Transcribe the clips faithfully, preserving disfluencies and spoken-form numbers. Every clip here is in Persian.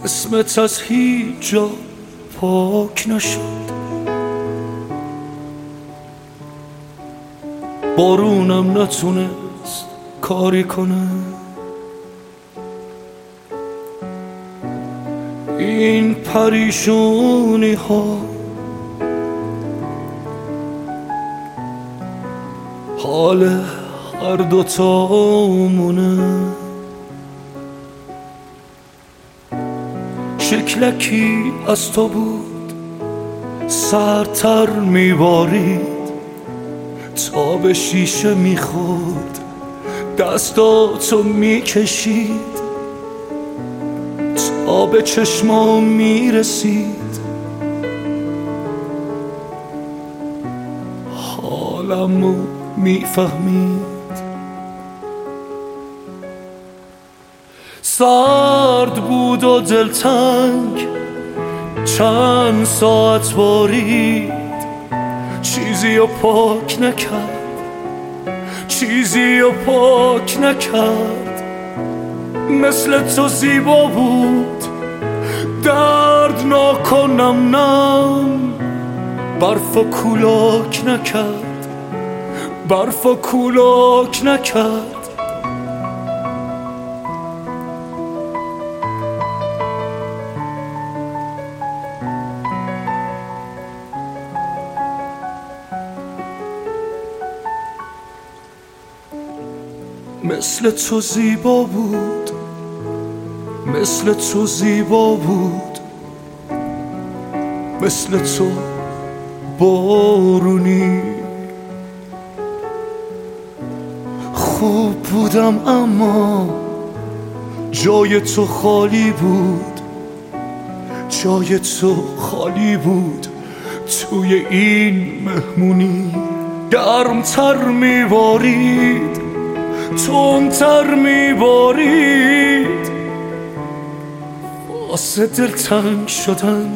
اسمت از هیچ جا پاک نشد. بارونم نتونست کاری کنه. این پریشونی ها حال هر دوتامونه. شکلکی از تو بود سرتر میبارید، تا به شیشه میخورد دستاتو میکشید، تا به چشمام میرسید حالمو میفهمید. سرد بود و دلتنگ چند ساعت بارید، چیزی رو پاک نکرد، چیزی رو پاک نکرد. مثل تو زیبا بود دردناک و نم نم، برف و کولاک نکرد، برف و کولاک نکرد. مثل تو زیبا بود، مثل تو زیبا بود، مثل تو بارونی. خوب بودم اما جای تو خالی بود، جای تو خالی بود توی این مهمونی. گرمتر میبارید، تندتر میبارید، واسه دلتنگ شدن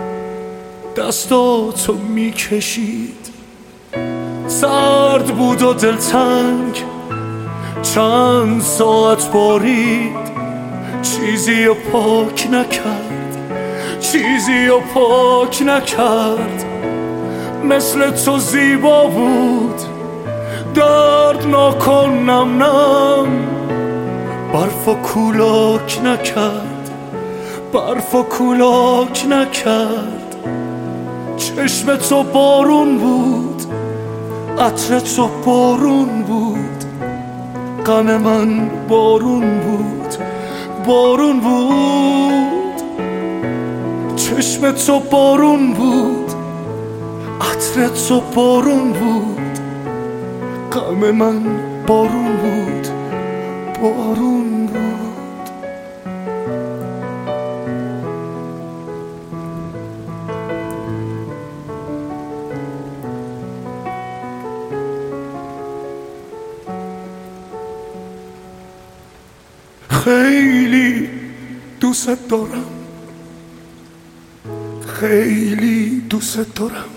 دستاتو میکشید. سرد بود و دلتنگ چند ساعت بارید، چیزی رو پاک نکرد، چیزی رو پاک نکرد. مثل تو زیبا بود دردناک و نم نم، برف و کولاک نکرد، برف و کولاک نکرد. چشم تو بارون بود، عطر تو بارون بود، غم من بارون بود، بارون بود. چشم تو بارون بود، عطر تو بارون بود، غم من بارون بود، بارون بود. خیلی دوست دارم، خیلی دوست دارم.